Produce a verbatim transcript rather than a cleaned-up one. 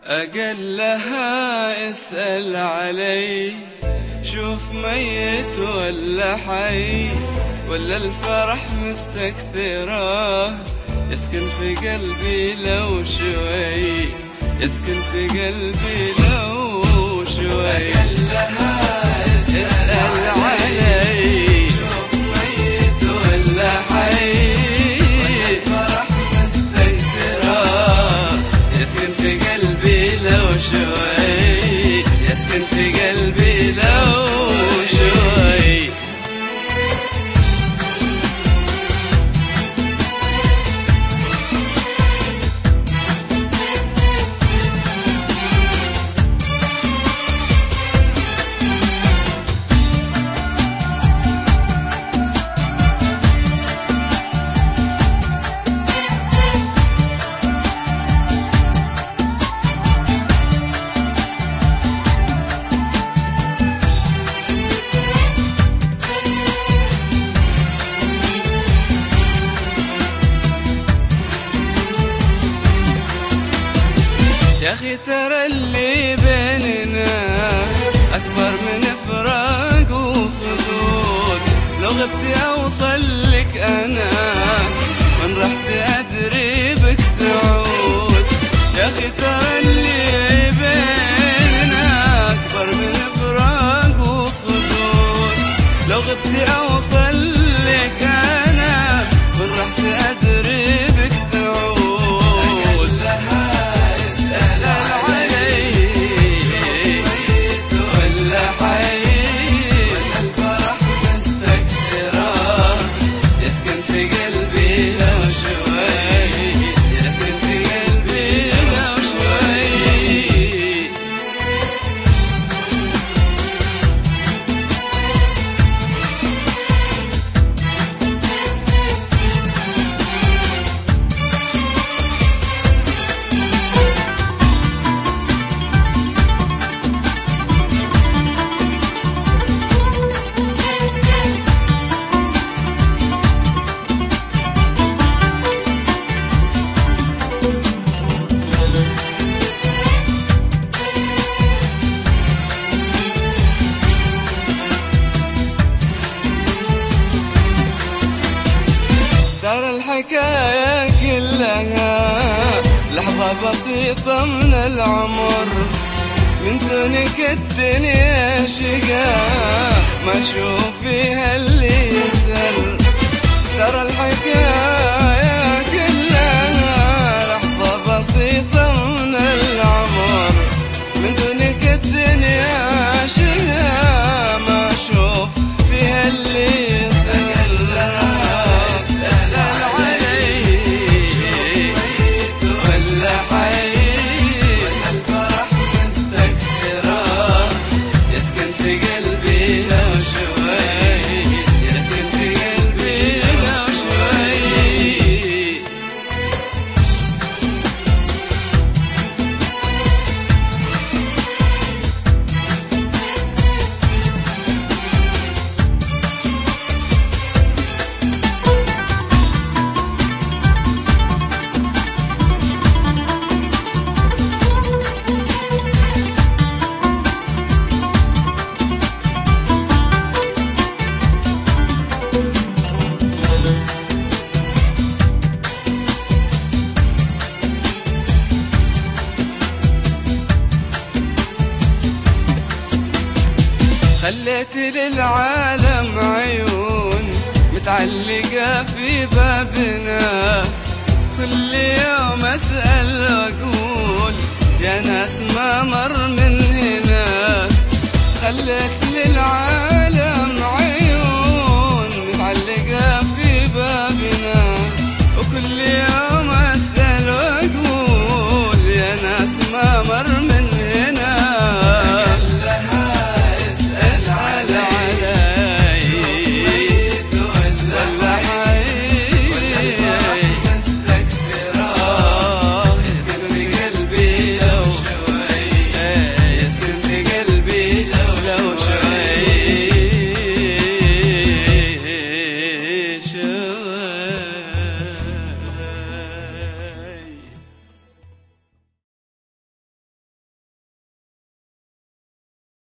أقلها اسأل علي، شوف ميت ولا حي، ولا الفرح مستكثره يسكن في قلبي لو شوي، يسكن في قلبي لو شوي. أقلها اسأل علي، شوف ميت ولا حي، ولا الفرح مستكثره يسكن في قلبي لو شوي، يسكن في قلبي لو شوي. يا أخي ترى اللي بيننا أكبر من فراق وصدود، لو غبت أوصل لك أنا، من رحت أدري بك تعود. يا أخي ترى اللي بيننا أكبر من فراق وصدود، لو غبت أوصل لك أنا، من رحت أدري بك تعود. ترى الحكاية كلها لحظة بسيطة من العمر، من دونك الدنيا شقا ما اشوف فيها اللي يسر. ترى الحكاية كلها لحظة بسيطة من العمر، من دونك الدنيا شقا ما اشوف فيها اللي يسر. خليت للعالم عيون متعلقة في بابنا، كل يوم أسأل